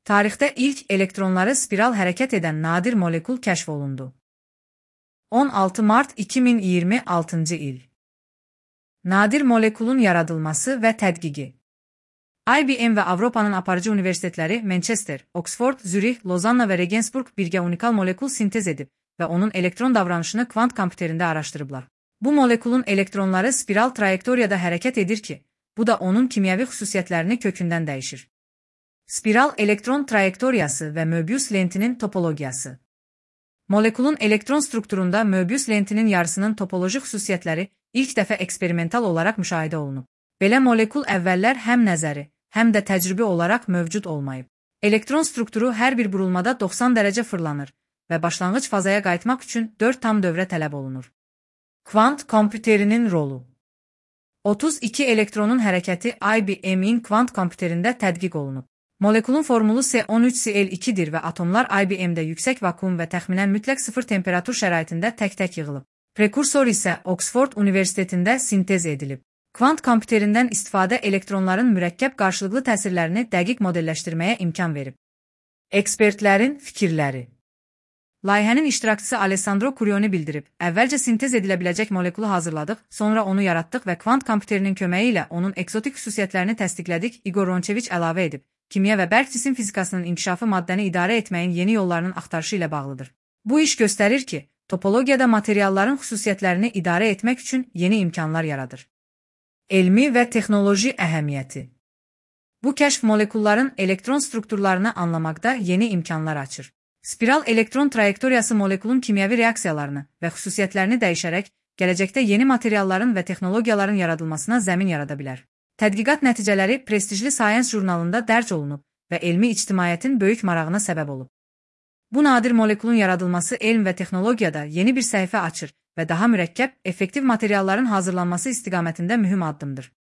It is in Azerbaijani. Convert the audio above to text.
Tarixdə ilk elektronları spiral hərəkət edən nadir molekul kəşf olundu. 16 mart 2026 il. Nadir molekulun yaradılması və tədqiqi. IBM və Avropanın aparıcı universitetləri Manchester, Oxford, Zürih, Lozanna və Regensburg birgə unikal molekul sintez edib və onun elektron davranışını kvant kompüterində araşdırıblar. Bu molekulun elektronları spiral trayektoriyada hərəkət edir ki, bu da onun kimyəvi xüsusiyyətlərini kökündən dəyişir. Spiral elektron trayektoriyası və Möbius lentinin topologiyası. Molekulun elektron strukturunda Möbius lentinin yarısının topoloji xüsusiyyətləri ilk dəfə eksperimental olaraq müşahidə olunub. Belə molekul əvvəllər həm nəzəri, həm də təcrübi olaraq mövcud olmayıb. Elektron strukturu hər bir burulmada 90 dərəcə fırlanır və başlanğıc fazaya qayıtmaq üçün 4 tam dövrə tələb olunur. Kvant kompüterinin rolu. 32 elektronun hərəkəti IBM-in kvant kompüterində tədqiq olunub. Molekulun formulu C13Cl2-dir və atomlar IBM-də yüksək vakuum və təxminən mütləq sıfır temperatur şəraitində tək-tək yığılıb. Prekursor isə Oxford Universitetində sintez edilib. Kvant kompüterindən istifadə elektronların mürəkkəb qarşılıqlı təsirlərini dəqiq modelləşdirməyə imkan verib. Ekspertlərin fikirləri. Layihənin iştirakçısı Alessandro Curioni bildirib, əvvəlcə sintez edilə biləcək molekulu hazırladıq, sonra onu yaratdıq və kvant kompüterinin köməyi ilə onun ekzotik xüsusiyyətlərini təsdiqlədik, Igor Roncheviç əlavə edib. Kimya və bərk cisim fizikasının inkişafı maddəni idarə etməyin yeni yollarının axtarışı ilə bağlıdır. Bu iş göstərir ki, topologiyada materialların xüsusiyyətlərini idarə etmək üçün yeni imkanlar yaradır. Elmi və texnoloji əhəmiyyəti. Bu kəşf molekulların elektron strukturlarını anlamaqda yeni imkanlar açır. Spiral elektron trayektoriyası molekulun kimyəvi reaksiyalarını və xüsusiyyətlərini dəyişərək, gələcəkdə yeni materialların və texnologiyaların yaradılmasına zəmin yarada bilər. Tədqiqat nəticələri prestijli Science jurnalında dərc olunub və elmi ictimaiyyətin böyük marağına səbəb olub. Bu nadir molekulun yaradılması elm və texnologiyada yeni bir səhifə açır və daha mürəkkəb, effektiv materialların hazırlanması istiqamətində mühüm addımdır.